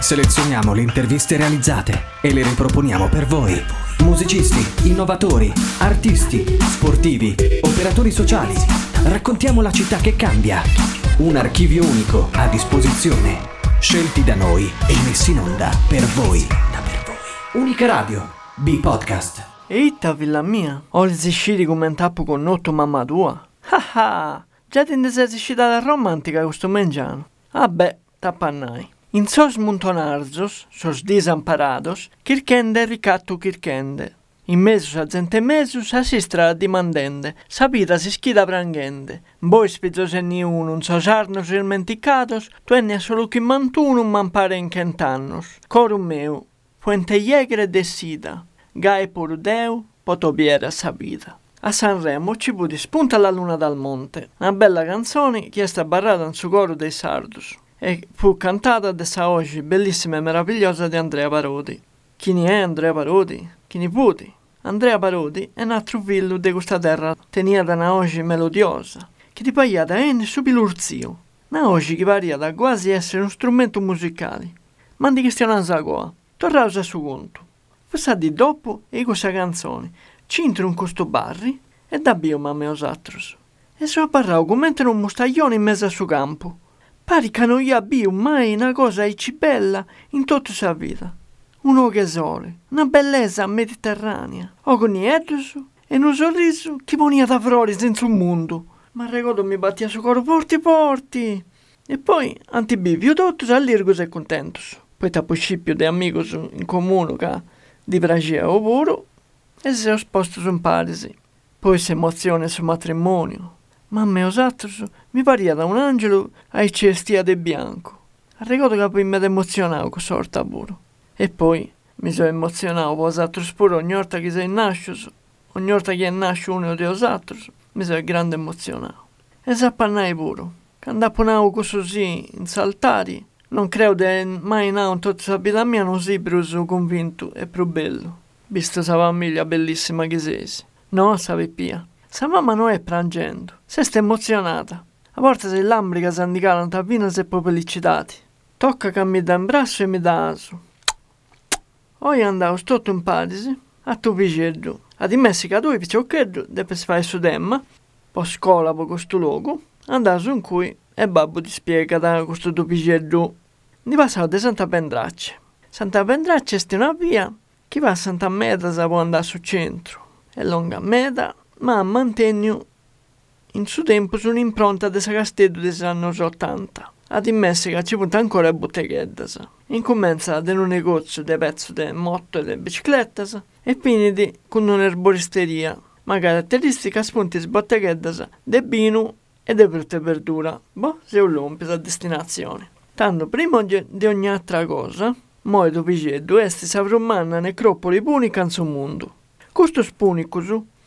Selezioniamo le interviste realizzate e le riproponiamo per voi. Musicisti, innovatori, artisti, sportivi, operatori sociali. Raccontiamo la città che cambia. Un archivio unico a disposizione. Scelti da noi e messi in onda per voi. Unica radio, B-Podcast. Eita, villa mia, ho l'esisciti come un tappo con notto mamma tua. Ah, già ti sei esiscita la romantica questo mengiano. Vabbè, tappannai. In sos montonarzos, sos disamparados, kirkende ricatto kirkende. In mesus a gente mesus a sistra dimandende, sapita si schida prangende. Voi spizzos e niunum, sos arnos ilmenticados, tu enne solo chi mantunum mampare in centannos. Corum meu, fuente iegre desida, gae pur deu, potobiera sabida. A Sanremo ci fu di spunta la luna dal monte, una bella canzone che è stata barrata in su coro dei Sardus e fu cantata da essa oggi bellissima e meravigliosa di Andrea Parodi. Chi ne è Andrea Parodi? Chi ne puti? Andrea Parodi è un altro figlio di questa terra tenia da una oggi melodiosa, che ti paiata è su pilurzio, una oggi che varia da quasi essere uno strumento musicale. Ma di questione sagoa, tornaus a su conto. Questa di dopo e questa canzone, c'intro in questo barri e da bio mamme osatros. E so parrau come mentre un mostaglione in mezzo a su campo. Pari che non gli abbia mai una cosa ci bella in tutta sa vita. Un che sole, una bellezza mediterranea. O con niedus e un sorriso che ponia da frori senza un mondo. Ma ricordo mi battia su coro porti. E poi antibivio tutto all'irgus e contentus. Poi tappo scipio di amigos in comune che di Bragia o puro e si è sposto su un parisi. Poi si emozione sul matrimonio. Ma a me osatros mi paria da un angelo ai cestia de bianco. Ricordo che poi mi ed emozionavo con sorta puro. E poi mi sono emozionato per osatros pure ogni volta che sei nasciuto, ogni volta che nasce uno di osatros, mi sono grande emozionato. E s'appannai pure. Quando appunavo così in saltari, non credo di mai in tutta la vita mia non si più convinto e più bello. Visto sa famiglia bellissima che sei. No, sapi pia. Sa mamma non è piangendo, se sta emozionata. A volte se l'ambrica si indicano da vino se proprio felicitati. Tocca che mi dà un braccio e mi dà aso. Poi andavo tutto in Parisi, a tu piceddu. A di Messica tu i piccioccheddu, deve fare su demma, poi scuola per questo luogo, andavo su in cui e babbo ti spiega da questo tu piceddu. Di passavo di Santa Pendrace. Santa Pendrace è una via che va a Santa Meda se può andare sul centro. È lunga meta, ma mantengo in suo tempo su un'impronta di Castello degli anni 80. Ad in Messica ci punta ancora le botteghette. Incomincia da un negozio di pezzi di moto e di biciclette e finiti con un'erboristeria, ma caratteristica spunti di botteghette di vino e di frutta e verdura. Boh, se un lumpis a destinazione. Tanto prima di ogni altra cosa, modo piceddu esti savrumana necropoli punica in su mondo. Questo spunicus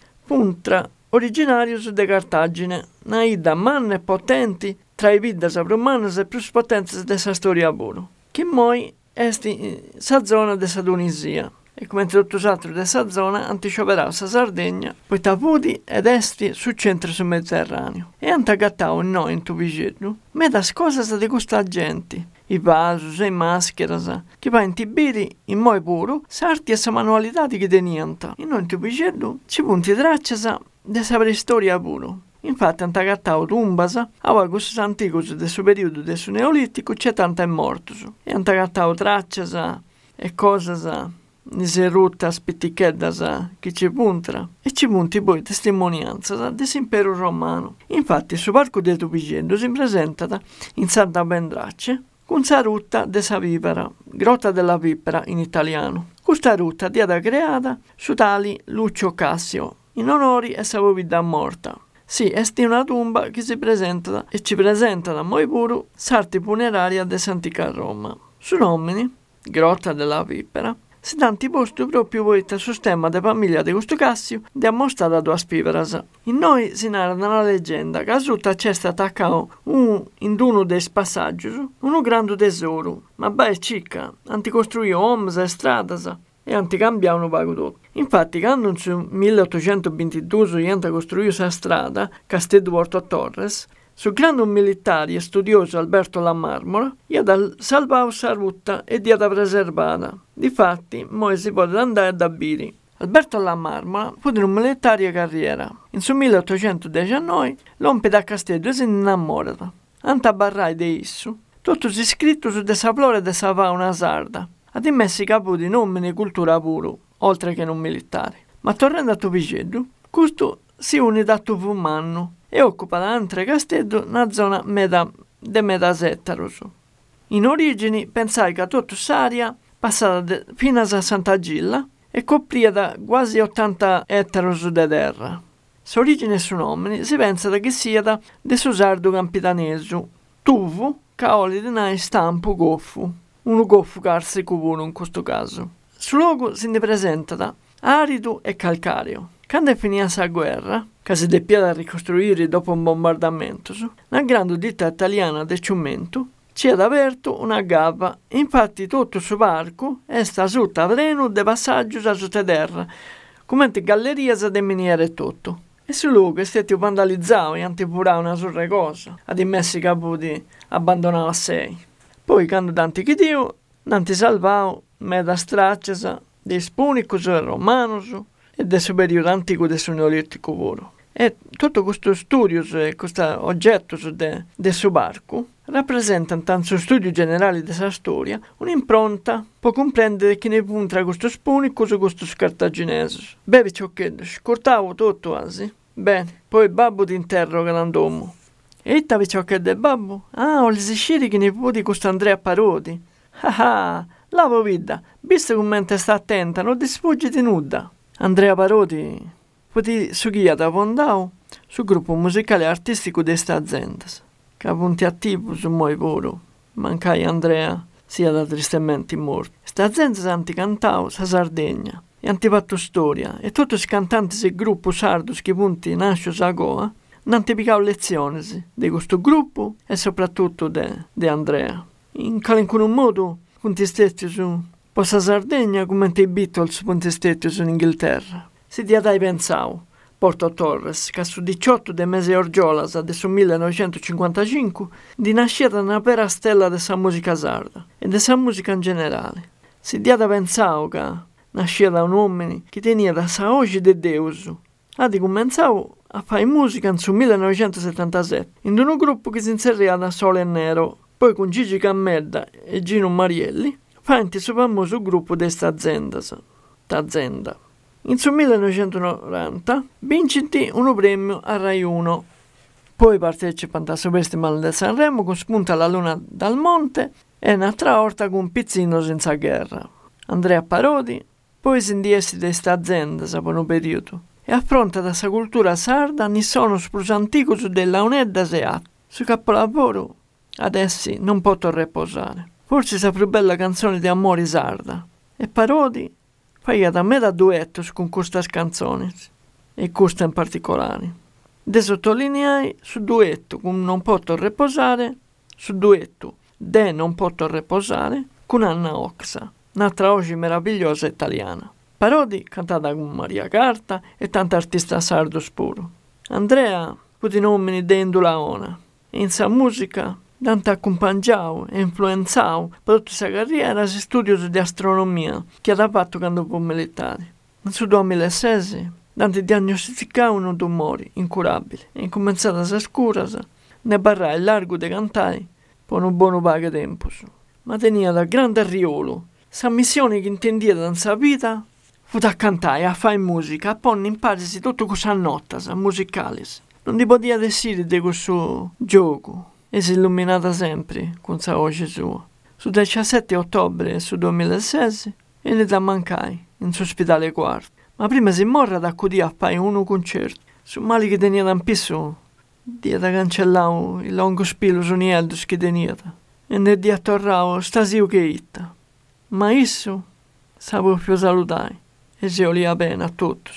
puntra originarius de Cartagine, una ida manna e potenti tra i vidda savrumanas e più potenti dessa storia puro, che moi esti sa zona de sa Tunisia, e come tutto altro dessa zona anticioperà sa Sardegna, poi tapudi ed esti su centro sul Mediterraneo. E antagattau noi in tu piceddu, medas cosas di questa gente, i vasus e i mascheras, che va in tibiri in moi puro, sarti e sa manualità che tenianta. E noi in tu piceddu ci punti traccias de sa preistoria puro. Infatti antagattau tumbas, a questi anticos del suo periodo del suo neolitico c'è tanta è mortus. E antagattau traccias e cosas di serutta spitticheddas che ci puntra e ci punti poi testimonianza dell'impero romano. Infatti su parco di Tupicendo si presenta in Santa Pendrace con sa rutta de sa vipera, grotta della vipera in italiano. Questa rutta è stata creata su tali Lucio Cassio in onori a sa vita morta. Sì, è una tomba che si presenta e ci presenta da moi puro sarti funeraria de s'antica Roma. Su nomini, grotta della vipera, si tanti posti proprio poeta sul stemma della famiglia di questo Cassio di ammostrata due spiveras. In noi si narra una leggenda che a sutta c'è stato attaccato in uno dei passaggi uno grande tesoro, ma beh cicca, anticostruivo homes e stradas e anticambiavano pago tutto. Infatti, quando nel 1822 si costruì questa strada, Castel Porto Torres, Su grande militare e studioso Alberto La Marmora, gli ha salvato sa rutta e gli ha preservata. Difatti, mo si può andare da Biri. Alberto La Marmora fu di un militare carriera. In su 1819 l'ompe da Castello si innamorata. Anta barrai di issu, tutto si scritto su de sa flora e de sa fauna sarda. Ad immessi capo di nomine e cultura puro, oltre che non militare. Ma tornando a Tupiceddu, questo si une da Tufumannu e occupa l'altro castello una zona de metasettaros. In origine pensai che tutta s'aria passata fino a Santa Gilla e copriva da quasi 80 ettari di terra. S'origine e su nome si pensa che sia da su sardo campitanesu, tufu, caoli di nai stampo goffu, un goffu carsi cuburo in questo caso. Sul luogo si ne presenta da arido e calcareo. Quando è finita la guerra, che si deppia da ricostruire dopo un bombardamento, la grande ditta italiana del ciumento ci ha aperto una gabba. Infatti tutto su parco è sta sotto avreno de passaggio da sottoterra, come gallerie de miniere e tutto. E sul luogo è stato vandalizzato e antipurato una sorre cosa, ad immessi capo di abbandonato a sei. Poi, quando tanti chiedivo, tanti salvavo, meda straccia, dei spunicus romanus e del periodo antico del neolitico puro. E tutto questo studio e questo oggetto del suo barco rappresenta tanto studio generale della storia un'impronta può comprendere che ne punta questo spunico su questo cartaginese. Bevi ciò che scortavo tutto quasi. Bene, poi babbo ti interroga l'andomo. E tavi ciò che del babbo? Ah, ho le sicili che ne può questo Andrea Parodi. Ah, lavo vita, visto come sta attenta, non ti sfuggi di nuda. Andrea Parodi fu su guia da Pondau sul gruppo musicale e artistico di sta azienda. Che punti attivo su moi puro. Mancai Andrea sia da tristemente morto. Sta azienda si anticantau sa Sardegna e antifatto storia e tutti i cantanti del gruppo sardo che punti nasce sa goa n'antipicau lezioni di questo gruppo e soprattutto di Andrea. In qualunque modo punti stetti su possa Sardegna come i Beatles punti stetti su in Inghilterra. Si dia dai pensau Porto Torres, che su 18 de mese orgiolas del 1955 di nascita una vera stella della musica sarda e della musica in generale. Si dia da pensau che nasceva da un uomo che tenia da sa oggi de Deus. Adi comenzau a fare musica nel 1977 in un gruppo che si inseriva da Sole e Nero, poi con Gigi Cammedda e Gino Marielli, fanti su famoso gruppo di sta azienda. In 1990 vinciti un premio a Rai 1. Poi partecipano al Festival di Sanremo con Spunta la Luna dal Monte e un'altra volta con Pizzino senza guerra. Andrea Parodi poi si indiesi di questa azienda per un periodo e affronta da sa cultura sarda ne sono più antico della Unedda Seat. Su capolavoro adesso non posso riposare. Forse la più bella canzone di amore sarda. E Parodi fai da me da duetto con queste canzoni e questa in particolare. De sottolineai su duetto con Non posso riposare, su duetto De Non posso riposare con Anna Oxa, un'altra voce meravigliosa italiana. Parodi cantata con Maria Carta e tanti artisti sardo spuro. Andrea fu di nomini de Indulaona e in sa musica Dante accompagnau e influenzau per tutta la carriera e studio di astronomia che ha fatto quando fu militare. Nel 2006 Dante diagnosticò un tumore incurabile e incominciata a scura ne barrai largo di cantare per un buon paio di tempo. Ma tenia da grande riolo. Sa missione che intendia da sa vita fu da cantare, a fare musica, a ponni in parisi tutto cosa notte, musicali. Non ti podia decidere di questo gioco. E si è illuminata sempre con sa voce sua. Su 17 ottobre su 2006 e ne da mancai in suo ospedale quarto. Ma prima si morra da accudì a fare uno concerto. Su mali che tenia da un piso, dia da cancellare il lungo spilo su nieldus che tenia. E ne dia torrao stasio che itta. Ma isso sapevo più salutare e si olia bene a tutti.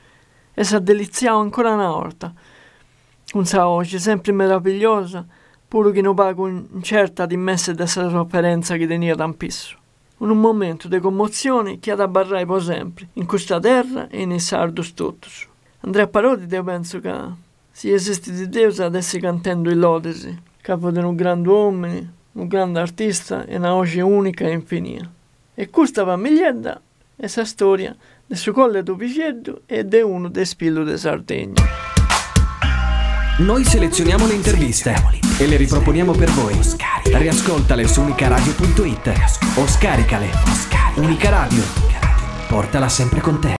E si deliziava ancora una volta con sa voce sempre meravigliosa, pure che non pago incerta di messe della sofferenza che tenia tampisso. In un momento di commozione che ad abbarrai per sempre, in questa terra e nei sardos tutti. Andrea Parodi, io penso che Se esiste di Dio adesso cantando i lodesi, capo di un grande uomo, un grande artista e una voce unica e infinita. E questa famiglietta è la storia del suo colle do Piceddu e di uno dei spilli di Sardegna. Noi selezioniamo le interviste e le riproponiamo per voi. Riascoltale su unicaradio.it o scaricale. Unica Radio. Portala sempre con te.